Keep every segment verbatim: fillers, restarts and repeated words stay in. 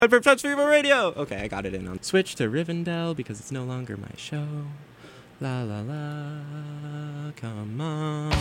For Touch Fever Radio. Okay, I got it in on. Switch to Rivendell because it's no longer my show. La la la, come on.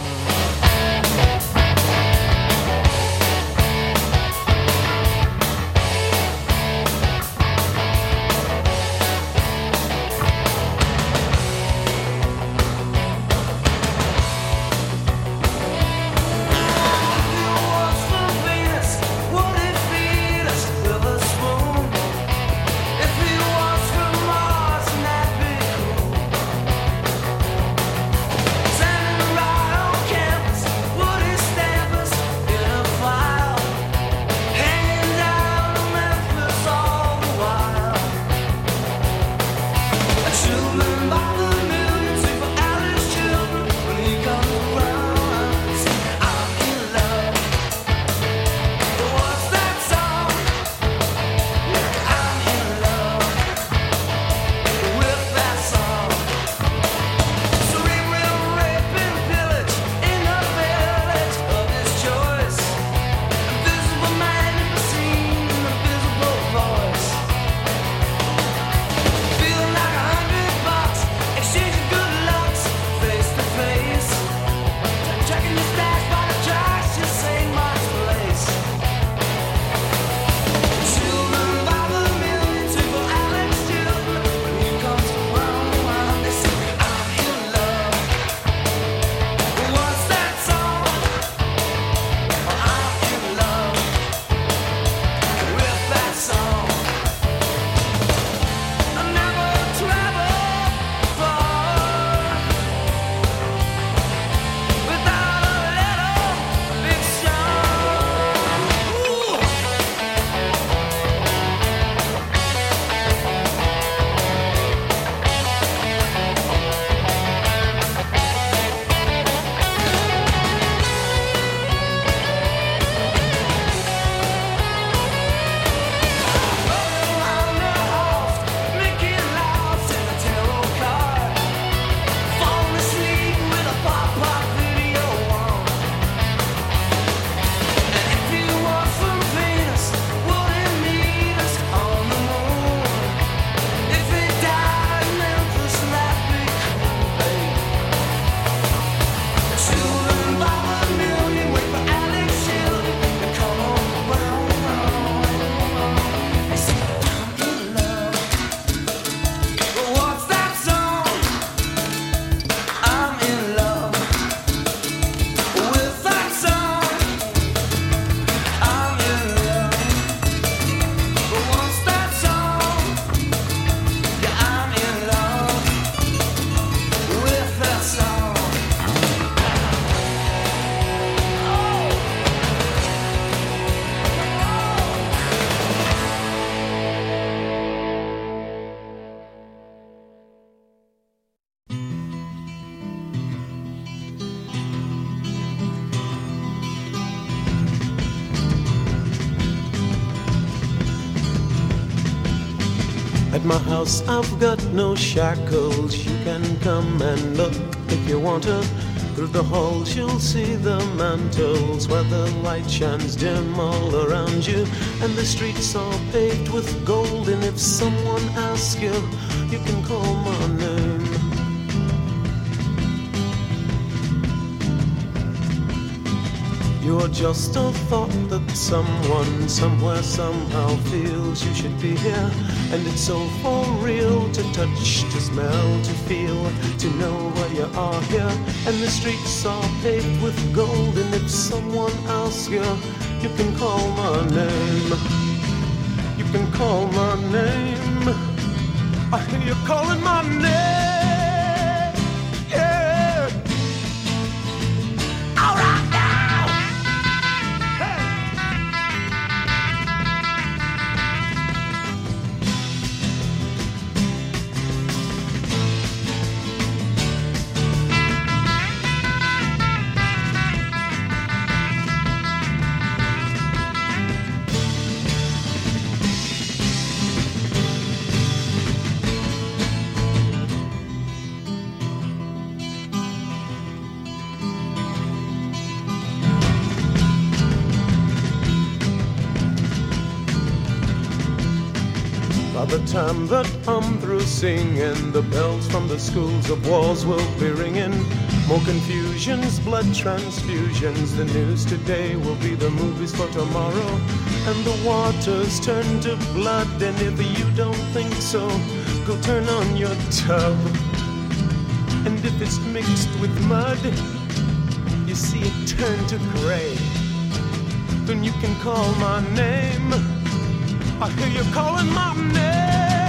At my house I've got no shackles. You can come and look if you want to. Through the halls you'll see the mantles where the light shines dim all around you. And the streets are paved with gold. And if someone asks you, you can call my name. You're just a thought that someone, somewhere, somehow feels you should be here. And it's so for real to touch, to smell, to feel, to know where you are here. And the streets are paved with gold. And if someone asks you, you can call my name. You can call my name. I hear you calling my name. By the time that I'm through singing, the bells from the schools of walls will be ringing. More confusions, blood transfusions. The news today will be the movies for tomorrow. And the waters turn to blood. And if you don't think so, go turn on your tub. And if it's mixed with mud, you see it turn to gray. Then you can call my name. I hear you calling my name.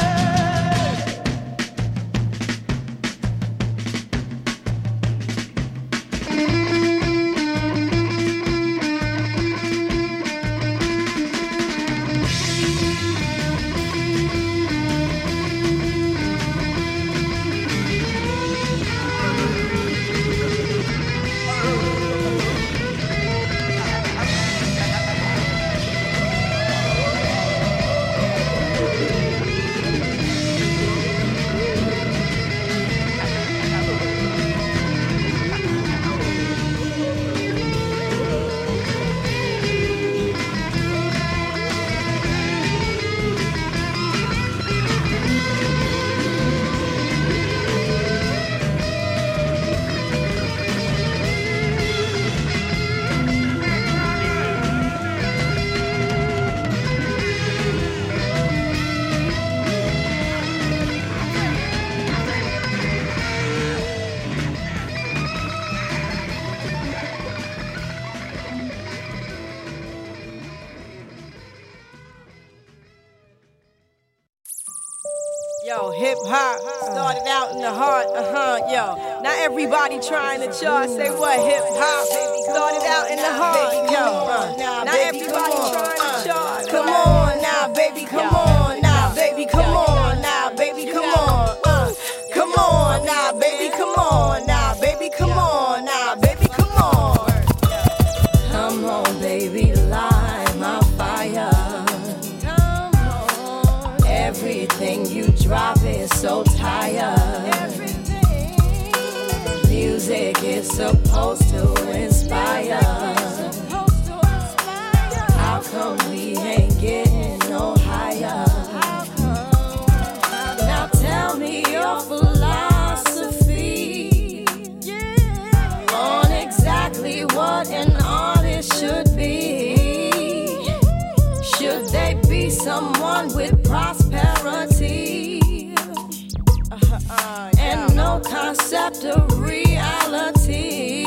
Yo, hip hop started out in the heart, uh huh, yo. Now everybody trying to chart, say what? Hip hop started out in the heart, yo. Uh, now everybody trying to chart. Come on now, baby, come on now, baby, come on now, baby, come on. Uh, come on now, baby, come on now, baby, come on now, baby, come on. Come on, baby, light my fire. Everything you drop is so tired. Everything. Music is supposed to inspire. Supposed to inspire. How come we ain't getting no higher? How come? Now tell me your philosophy, yeah, on exactly what an artist should be. Should they be someone with prosperity uh, uh, yeah. and no concept of reality?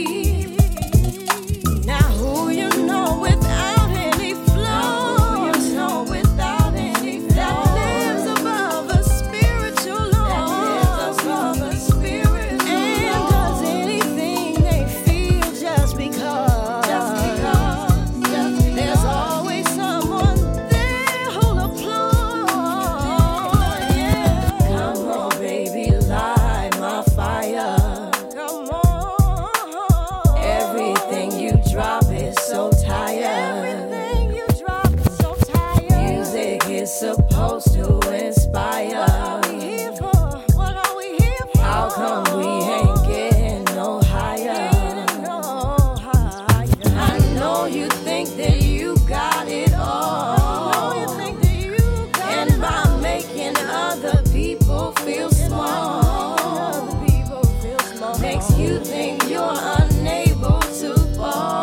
Now who you know without any flow, you know without any flow, that lives above a spiritual law, that lives above a spiritual law, and does anything they feel just because, just because, just because. There's always someone there who'll applaud, yeah. Come on, baby, light my fire. Come on. Everything you drop is so tired. Everything you drop is so tired. Music is supposed to inspire. What are we here for? What are we here for? How come we ain't getting no higher? Getting no higher. I know you think that you got it all. I know you think that you got and it by all. Making other people feel small, other people feel small, makes you think you're unable to fall.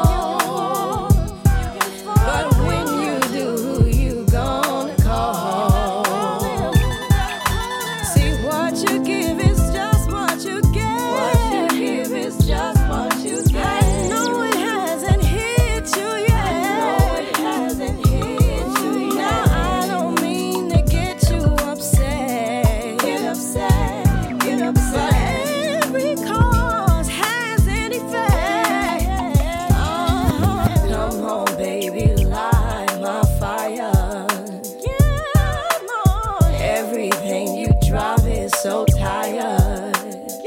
But when you do, who you gonna call? See, what you give is just what you get. What you give is just what you get. I know it hasn't hit you yet. I know it hasn't hit you yet. Now I don't mean to get you upset. Get upset, get upset. But every cause has an effect. Uh-huh. Come on, baby, light my fire. Come on. Everything you drop is so tired.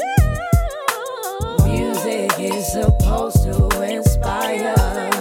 Music is supposed to inspire.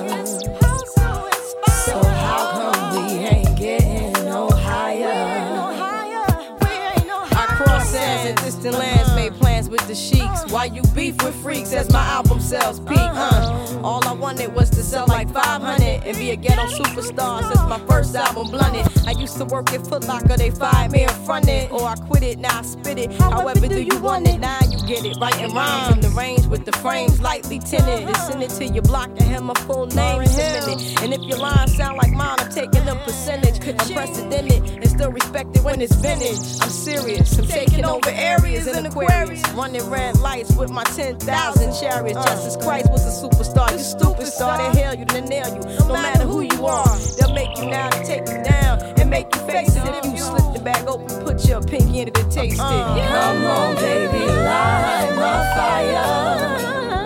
So how come we ain't getting no higher? I cross sands and distant lands, made plans friends with the sheiks. Why you beef with freaks as my album sells peak, huh? All I wanted was to sell like five hundred and be a ghetto superstar since my first album blunted. I used to work at Foot Locker, they fired me in front it, or I quit it, now I spit it. However do you want it? Now you get it. Writing rhymes in the range with the frames lightly tinted. And send it to your block and have my full name submitted. And if your lines sound like mine, I'm taking them percentage. Unprecedented and still respected when it's vintage. I'm serious, I'm taking over areas in Aquarius. Running red lights with my ten thousand chariots. Jesus Christ was a superstar, you stupid star. They hail you, they nail you, no matter who you are. They'll make you now to take you down and make you face it. If you slip the bag open, put your pinky in it and taste it. Come on, baby, light my fire.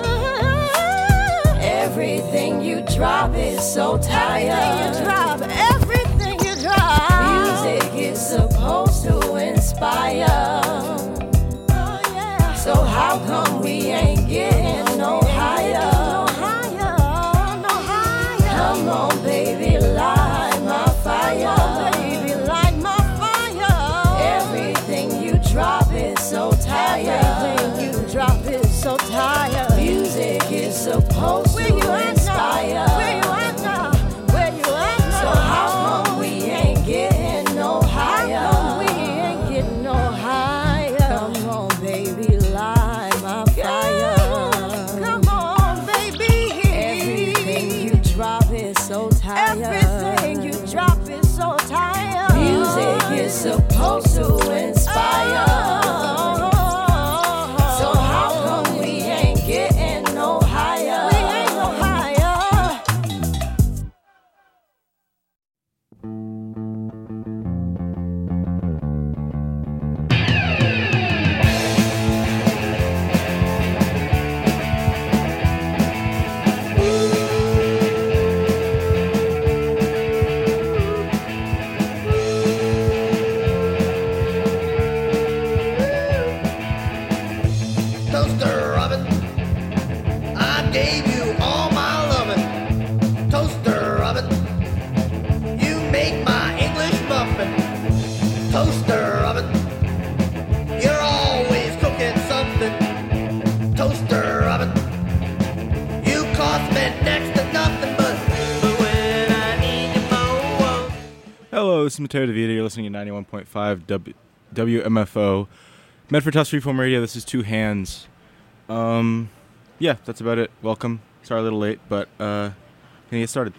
Everything you drop is so tired. You drop everything you drop. Music is supposed to inspire. Oh, yeah. So how come we ain't getting no higher? No higher, no higher. Come on, baby, light my fire. Oh, baby, light my fire. Everything you drop is so tired. Everything you drop is so tired. Music is supposed to inspire. Where you at now? Where you at now? So how come we ain't getting no higher? How come we ain't getting no higher? Come on, baby, light my fire. Come on, baby. Everything you drop is so tired. Everything you drop is so tired. Music is supposed to inspire. Hello, this is Mateo DeVita. You're listening to ninety-one point five w- W M F O. Medford Tufts Freeform Radio. This is Two Hands. Um, yeah, that's about it. Welcome. Sorry a little late, but uh, can you get started?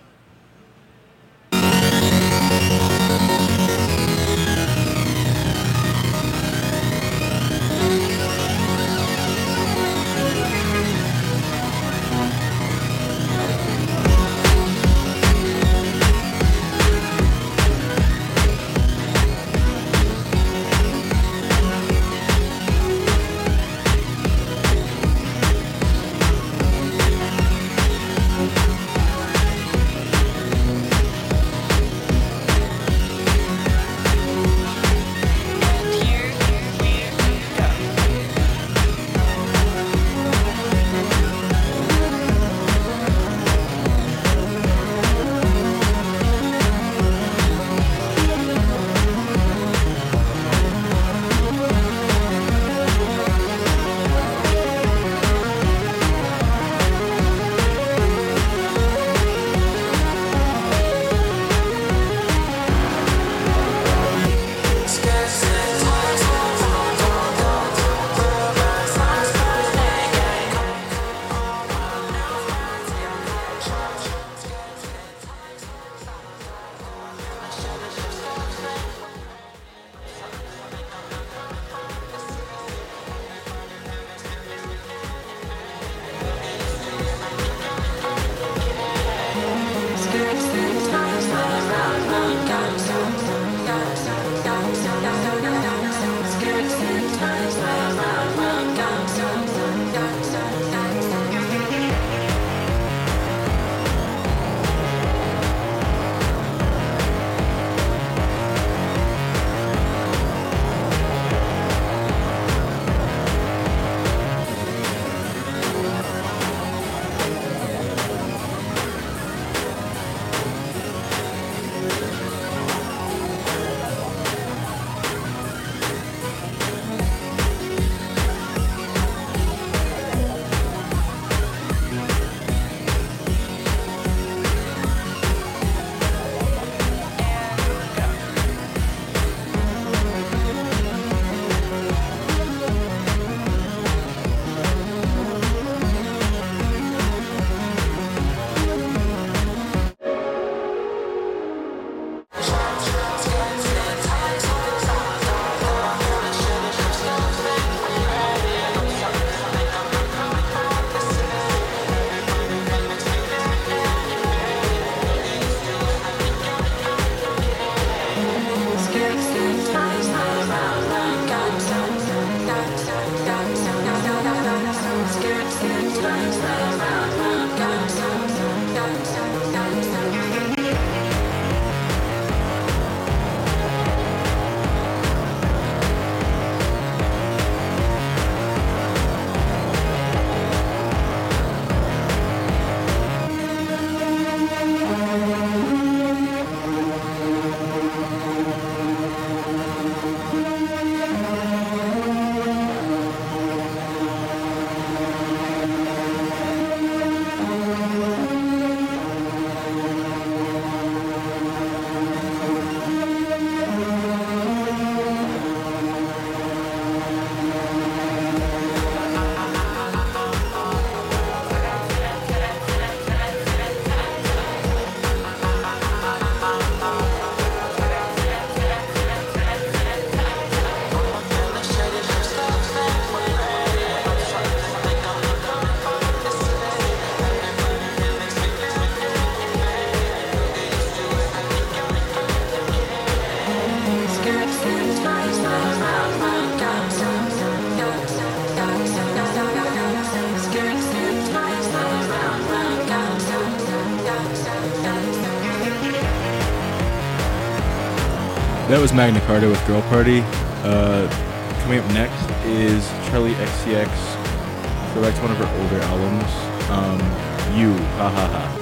That was Magna Carta with Girl Party. Uh, coming up next is Charlie X C X. So that's one of her older albums. Um, You, ha ha ha.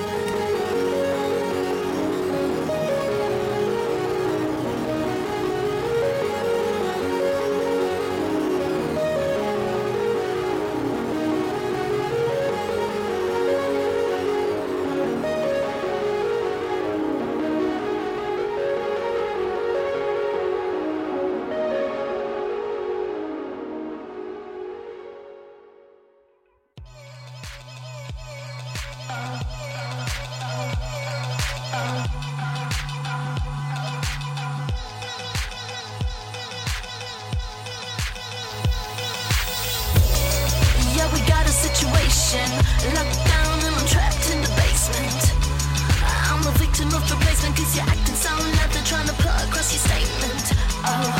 Locked down and I'm trapped in the basement. I'm a victim of replacement, cause you're acting so loud, they're trying to put across your statement. Oh,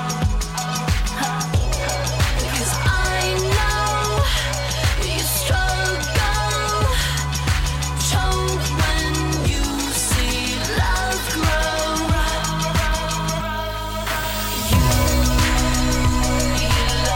because I know you struggle, choke when you see love grow. You, you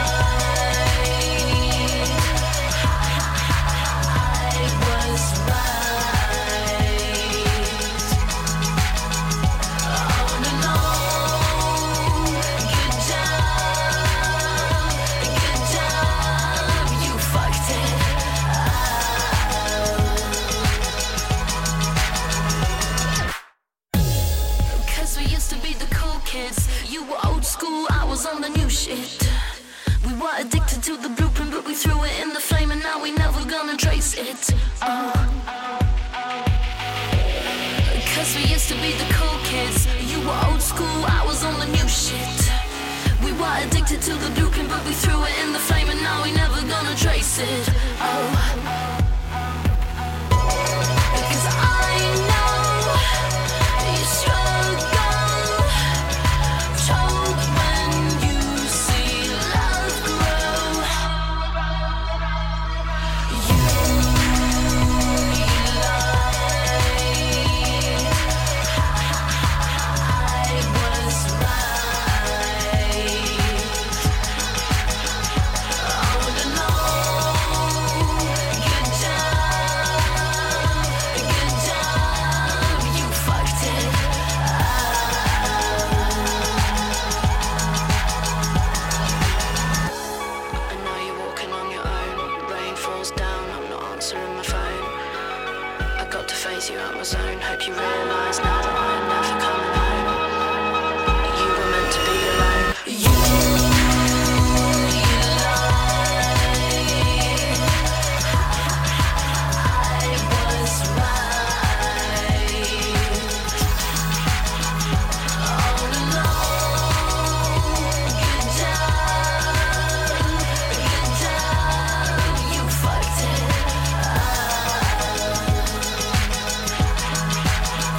on the new shit. We were addicted to the blueprint, but we threw it in the flame, and now we never gonna trace it. Oh. Cause we used to be the cool kids. You were old school, I was on the new shit. We were addicted to the blueprint, but we threw it in the flame, and now we never gonna trace it. Oh. Because I know you struggle. You out my zone. Hope you realise now that I'm never coming home. You were meant to be alone. You, you lied. I was right. All alone. Good job. Good job. You fucked it.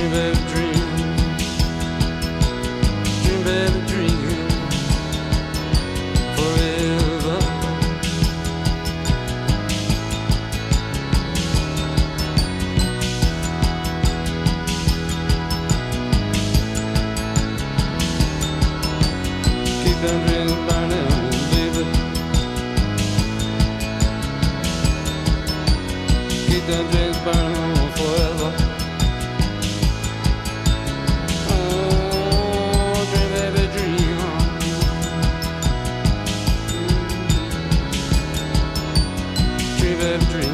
Dream, baby, dream. Dream, baby, dream. Forever. Keep them dreams burning, baby. Keep them dreams burning forever. Oh, dream, baby, dream. Dream, baby, dream.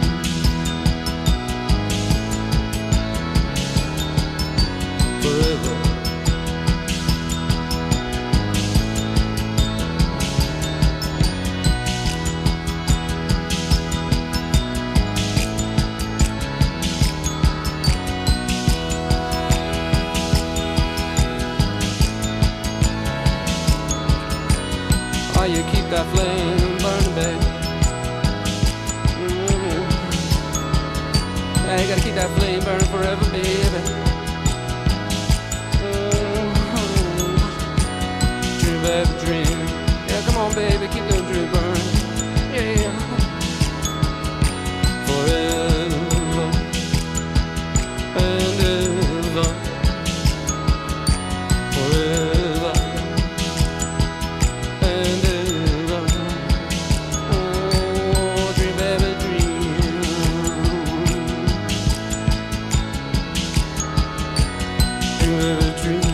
Forever. Oh, you keep that flame burning, babe. Mm-hmm. Yeah, you gotta keep that flame burning forever, baby. Mm-hmm. Dream, baby, dream. Yeah, come on, baby, keep that dream burning. Yeah. Forever and ever. Forever. And ever. Oh, dream, baby, dream. Dream, baby, dream.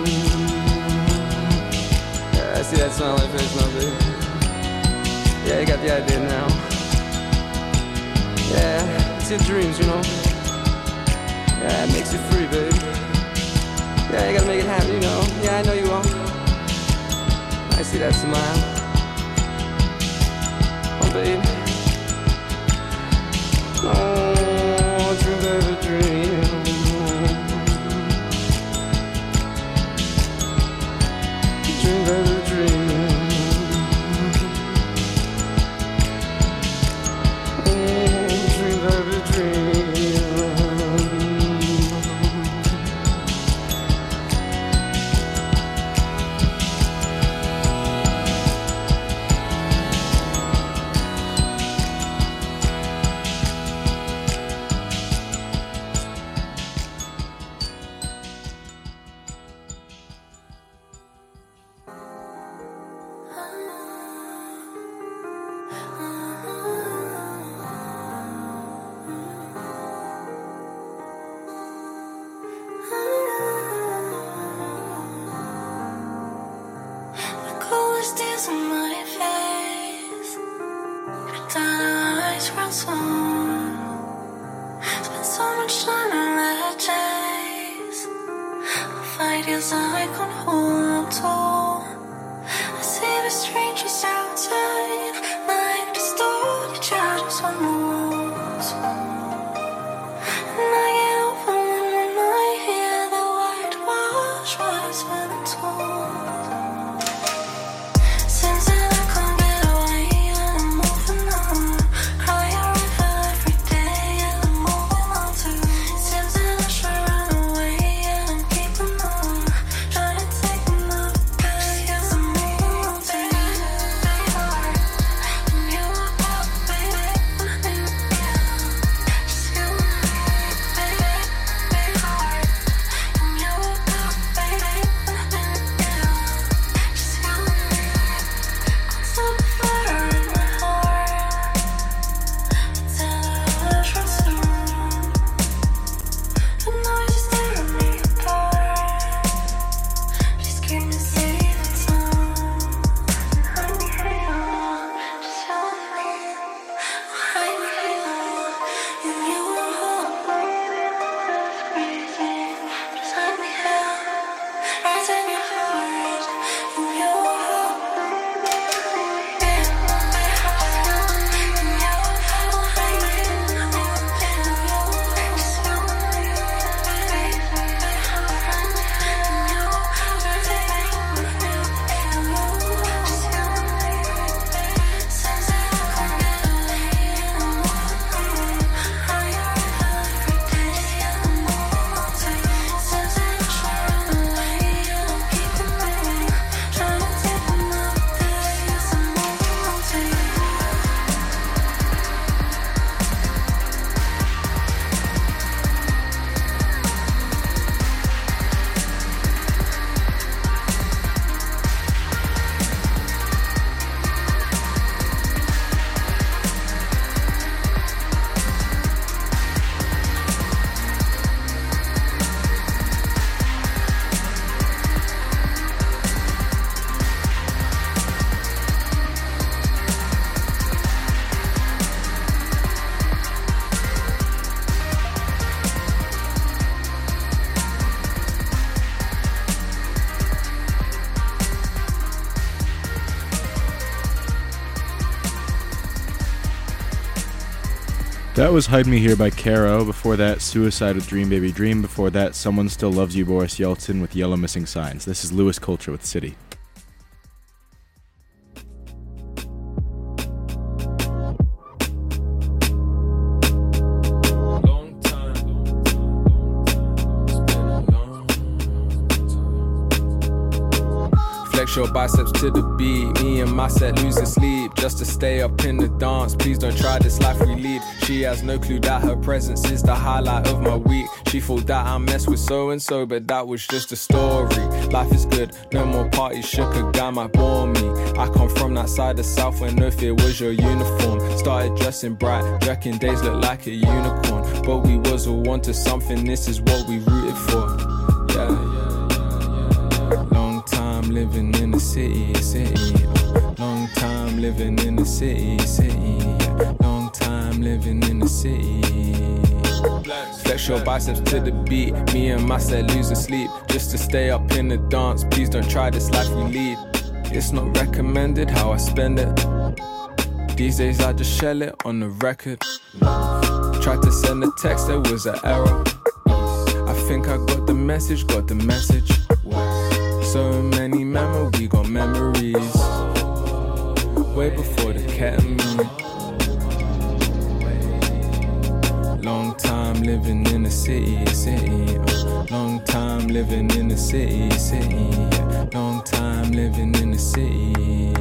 Yeah, I see that smile on your face now, baby. Yeah, you got the idea now. Yeah, it's your dreams, you know. Yeah, it makes you free, baby. Yeah, you gotta make it happen, you know. Yeah, I know you will. I see that smile. Oh, baby. Oh, dream, baby, dream. Dream, baby, dream. Oh, dream, baby, dream. The coolest tears on my face. Pretend our eyes were torn. Spent so much time in that chase. I'll fight as I can hold to. I see the strangers outside, like distorted shadows on the walls. And I get open when I hear the whitewash words when I'm told. Seems that I can't get away and I'm moving on. Cry a river every day and I'm moving on too. Seems that I should run away and I'm keeping on. Trying to take another day 'cause I'm moving on too. That was Hide Me Here by Caro. Before that, Suicide with Dream Baby Dream. Before that, Someone Still Loves You, Boris Yeltsin with Yellow Missing Signs. This is Lewis Culture with City. Flex your biceps to the beat. Me and my set losing sleep just to stay up in the dance. Please don't try this life we lead. She has no clue that her presence is the highlight of my week. She thought that I messed with so and so, but that was just a story. Life is good, no more parties. Shook a guy might bore me. I come from that side of South where no fear was your uniform. Started dressing bright, wrecking days look like a unicorn. But we was all onto something. This is what we rooted for. Yeah, yeah. Long time living in the city, city. Long time living in the city, city. Long time living in the city. Flex your biceps to the beat. Me and my set losing sleep just to stay up in the dance. Please don't try this life we lead. It's not recommended how I spend it. These days I just shell it on the record. Tried to send a text, there was an error. I think I got the message, got the message. So many memories, we got memories. Way before the ketamine. Long time living in the city, city. Long time living in the city, city. Long time living in the city.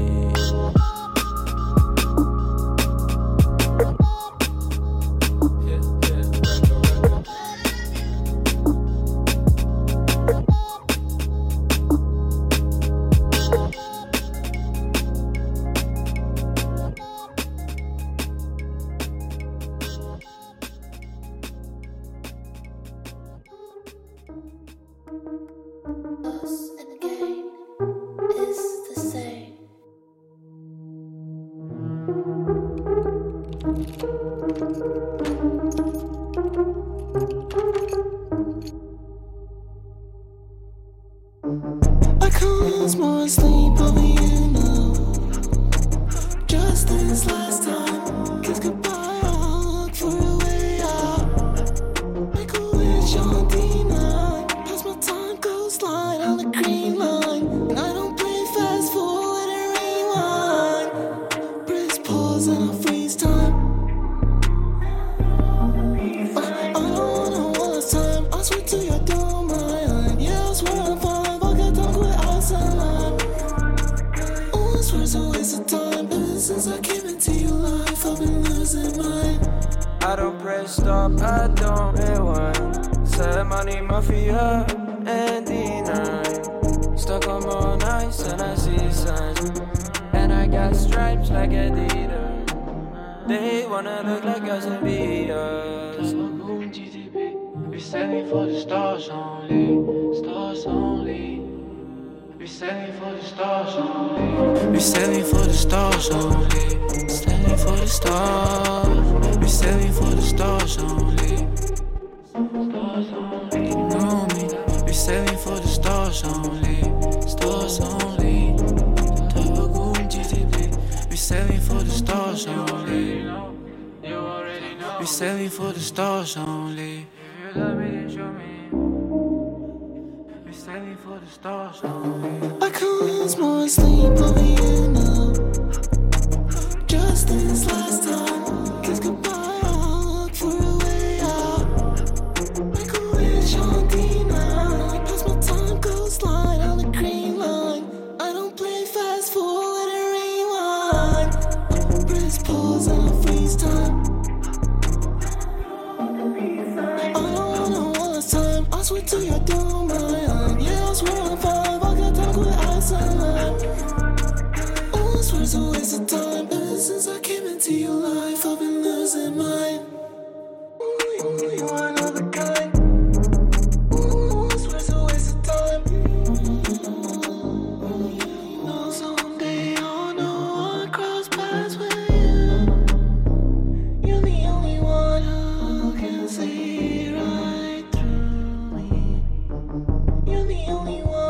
I can't more sleep over you now. Just this last time, kiss goodbye, I'll look for a way out. Make a wish on D nine. Pass my time, go slide on the green line. And I don't play fast forward and rewind. Press pause and I freeze time. I, I don't wanna waste time. I swear to you, don't mind. Yeah, I swear I'm fine. A waste of time. Ever since I came into your life, I've been losing mine. I don't press stop, I don't rewind. Said money mafia and D nine. Stuck on more nights and I see signs. And I got stripes like Adidas. They wanna look like us and be us. Boom G T B, we sailing for the stars only, stars only. We sailing for the stars only. We sailing for the stars only. Sailing for the stars. We sailing for the stars only. Stars only. You know me. We sailing for the stars only. Stars only. Tabagoon G T B. We sailing for the stars only. We sailing for the stars only. If you love me, then show me. For the stars only. I can't more sleep over you now. Just this last time, kiss goodbye, I'll look for a way out. Make a wish on D nine. Pass my time, go slide on the green line. I don't play fast forward and rewind. Press pause and I freeze time. I don't wanna waste time. I swear to you, don't mind. It's a waste of time. Ever since I came into your life, I've been losing mine. Ooh, you are another kind. Ooh, it's a waste of time. You know someday I'll know I cross paths with you. You're the only one who can see right through me. You're the only one.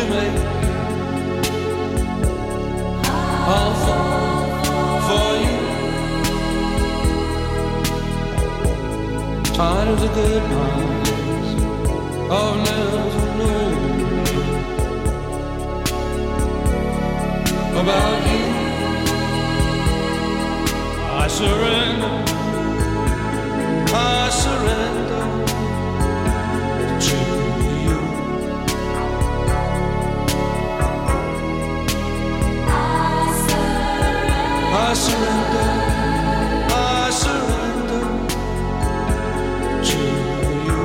you make, I'll fall for you. Tired of the goodbyes I've never known about you. I surrender, I surrender to you. I surrender, I surrender to you.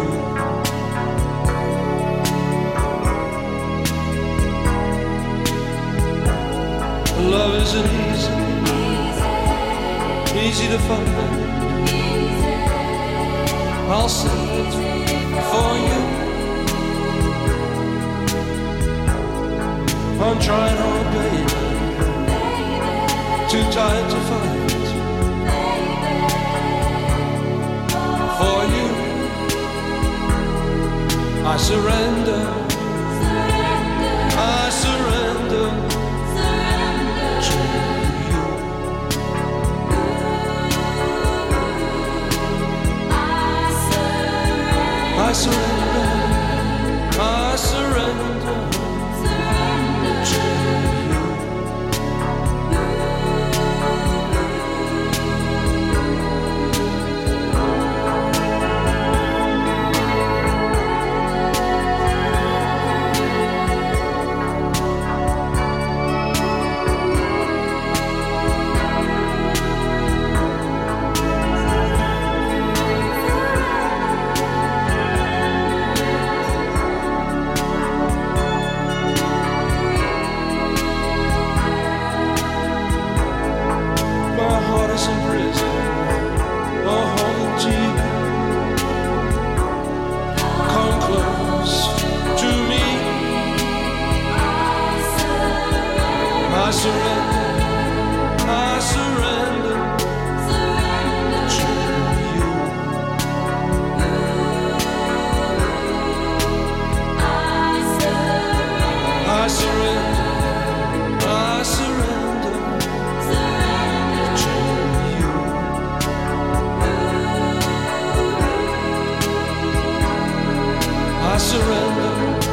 Love isn't easy, easy to find. I'll save it for you. I'm trying hard, baby, too tired to fight for you. I surrender, I surrender to you. I surrender, I surrender to you. My heart is in prison, I'll hold it to you. Come close to me. I surrender, I surrender to you. I surrender, I surrender to you. I surrender,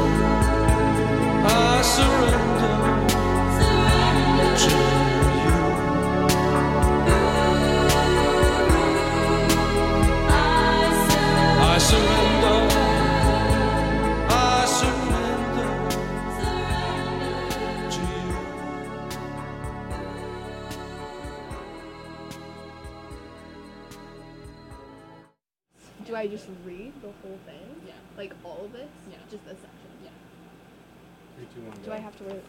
I surrender to you. I surrender, I surrender to you. Do I just read the whole thing? Yeah. Like all of this? Yeah. Just this section? Yeah. Do I have to wait?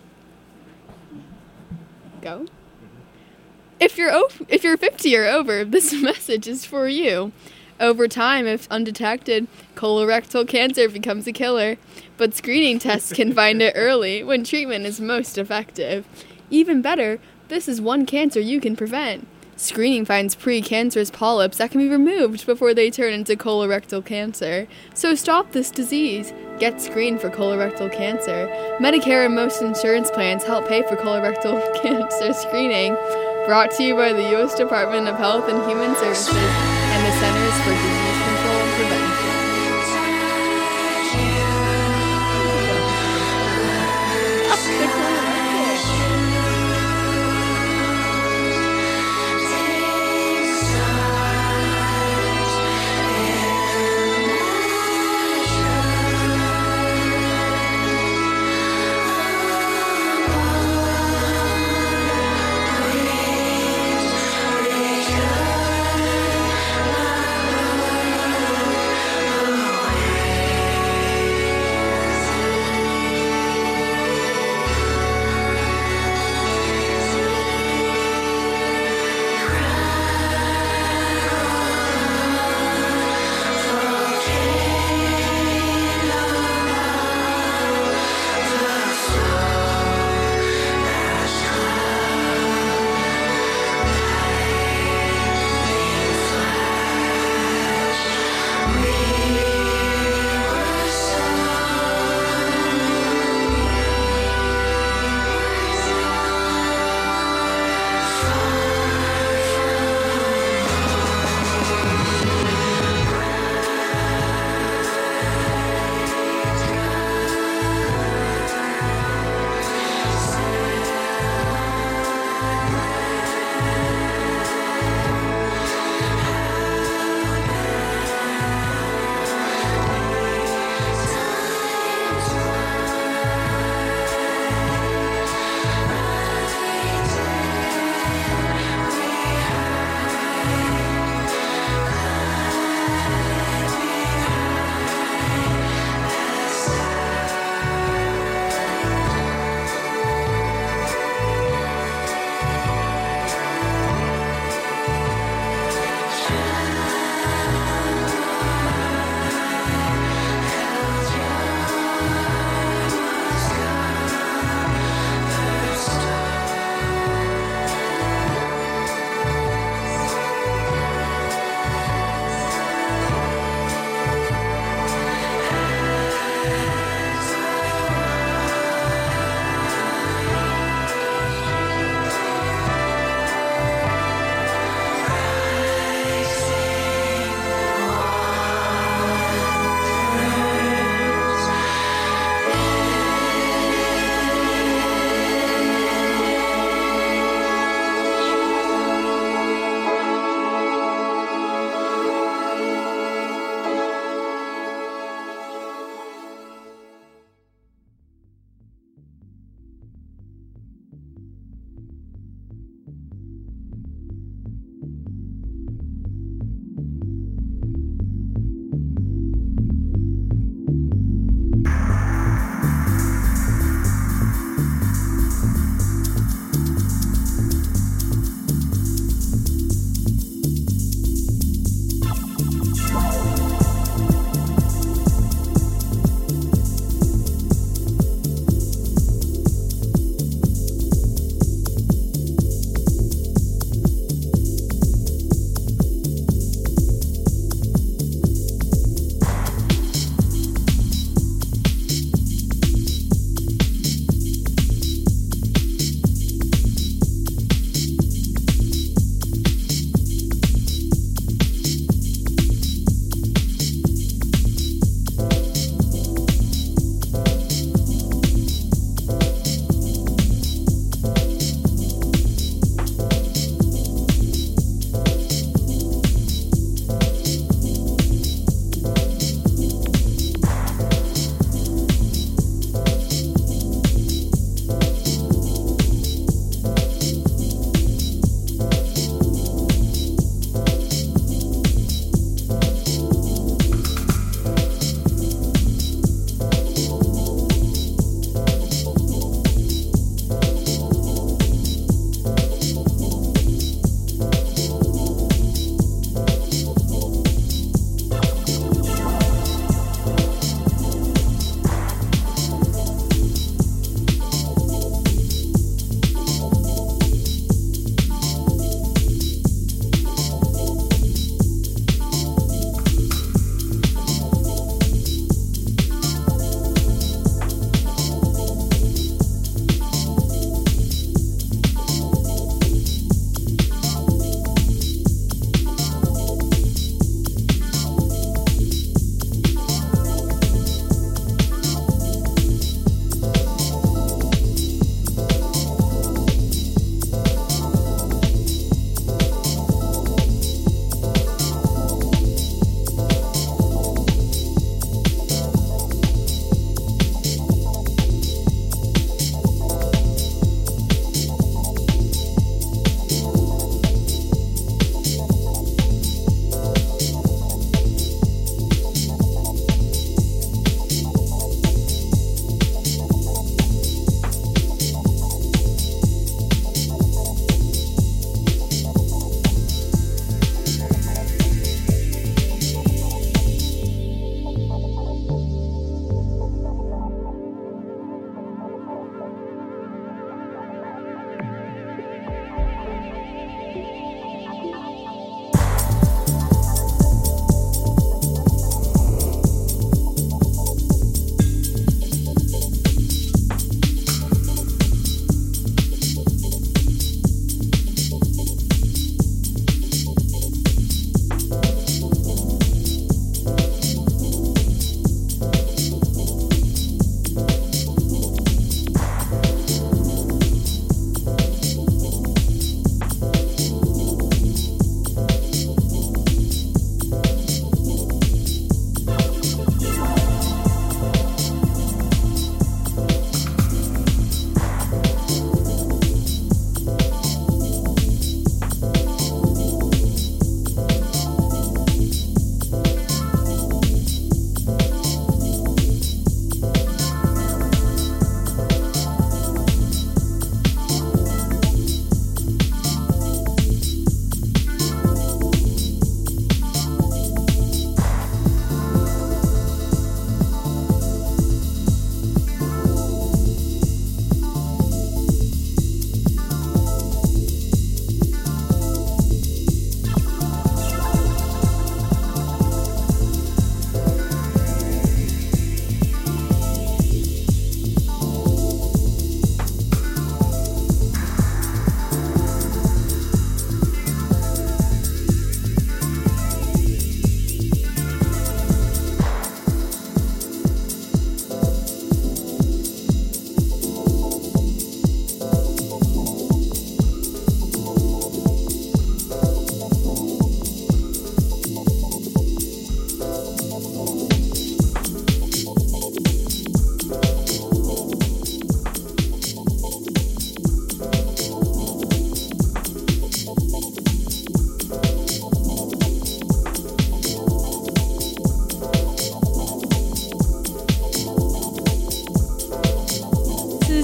Go? If you're o- if you're fifty or over, this message is for you. Over time, if undetected, colorectal cancer becomes a killer, but screening tests can find it early when treatment is most effective. Even better, this is one cancer you can prevent. Screening finds precancerous polyps that can be removed before they turn into colorectal cancer. So stop this disease. Get screened for colorectal cancer. Medicare and most insurance plans help pay for colorectal cancer screening. Brought to you by the U S Department of Health and Human Services and the Centers for Disease Control and Prevention. Please, please,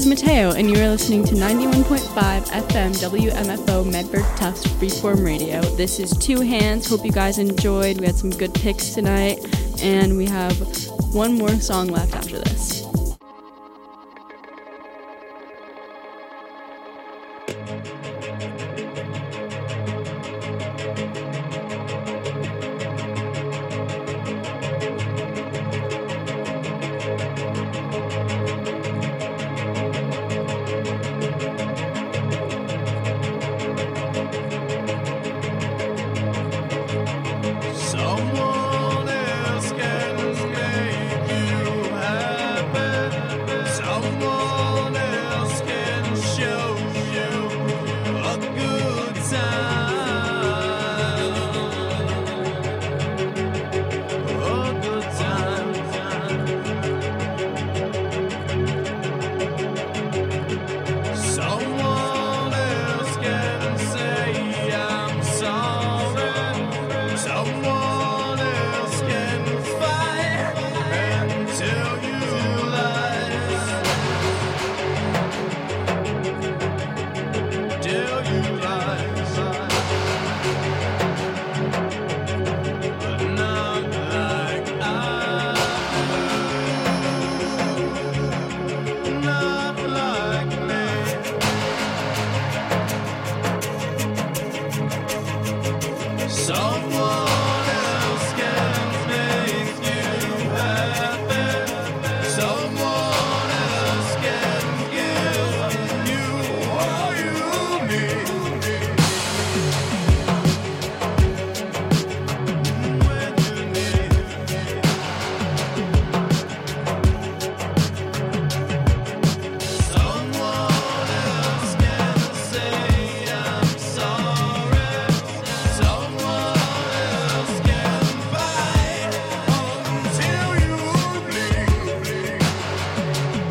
is Mateo, and you are listening to ninety-one point five F M W M F O Medford Tufts Freeform Radio. This is Two Hands. Hope you guys enjoyed. We had some good picks tonight, and we have one more song left after this. Thank you.